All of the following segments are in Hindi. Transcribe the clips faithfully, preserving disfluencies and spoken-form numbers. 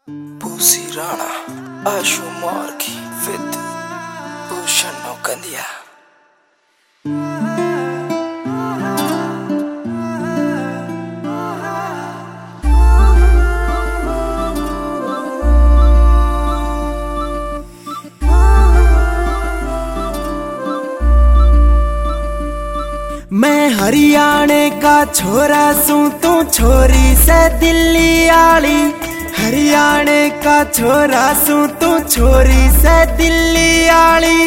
Pussy Rana, Ashu Marki, with Bhushan Kandiya. मैं हरियाणे का छोरा सूं तू छोरी से दिल्ली आली। हरियाणे का छोरा सूं तू छोरी से दिल्ली आली।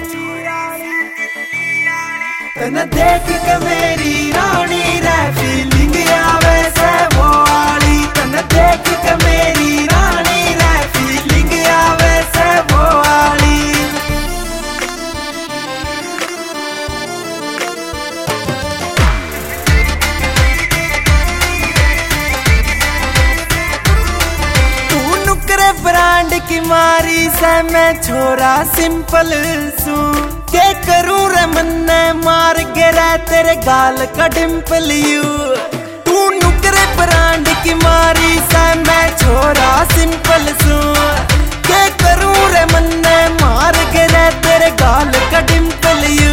तने देख के मेरी रानी रे फीलिंग आवे से वो आली। तने देख के मेरी रानी रे फीलिंग आवे से वो आली। ब्रांड की मारी से मैं छोरा सिंपल सू के करूं रे मन्ने मार गिरा तेरे गाल का डिंपल यू। तू नुकरे ब्रांड की मारी से मैं छोरा सिंपल सू के करूं रे मन्ने मार गिरा तेरे गाल का डिंपल यू।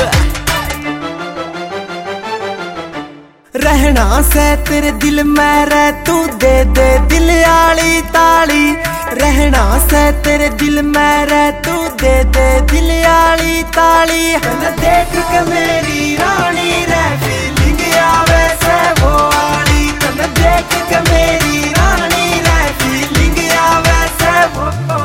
रहना से तेरे दिल में रह तू दे दे दिल आली ताली। रहना से तेरे दिल में रह तू दे दे दिल आली ताली। तने देख के मेरी रानी रे फीलिंग आवे से वो आली। तने देख के मेरी रानी रे फीलिंग आवे से वो।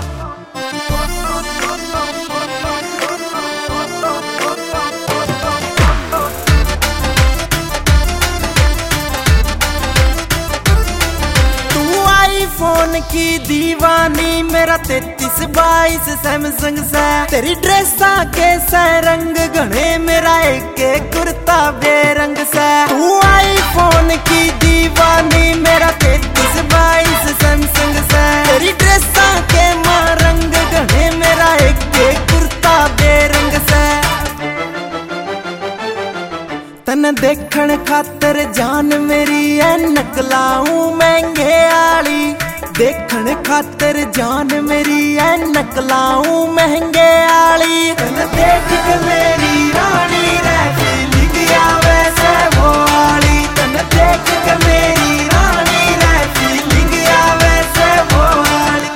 फोन की दीवानी मेरा तैतीस बाईस सैमसंग से। तेरी ड्रेसा के से रंग घने मेरा एक एक कुर्ता बेरंग से। तू आई फोन की दीवानी मेरा तैतीस बाईस सैमसंग से। तेरी ड्रेसा के मां रंग घने मेरा एक एक कुर्ता बेरंग से। तन देखण खातर जान मेरी है नकलाऊं महंगे आली। देखण खातर जान मेरी है नकलाऊं महंगे आली। तन देख के मेरी रानी रे फीलिंग आवे से वो आली। तन देख के मेरी रानी रे फीलिंग आवे से वो आली।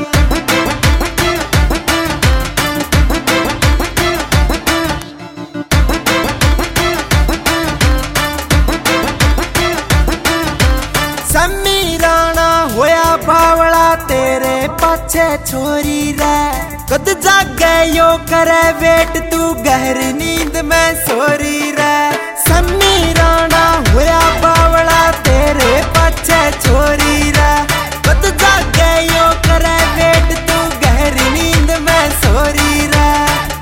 सम्मी राणा होया बावला तेरे पाछे छोरी रे। कद जागे यो करे वेट तू गहरी नींद में सोरी रे। सम्मी राणा होया बावला तेरे पाछे छोरी रे। कद जागे यो करे वेट तू गहरी नींद में सोरी रे।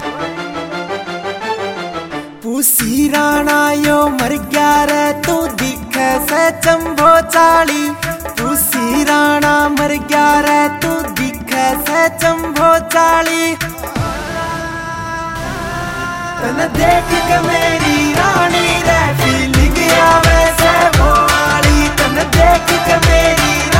पुसी राणा यो मर गया रे तू दिखे से चंबो चाली। पुसी राणा मर गया रे तू दिखे से चंबो चाली। तने देख के मेरी रानी रे फीलिंग आवे से वो आली। तने देख के मेरी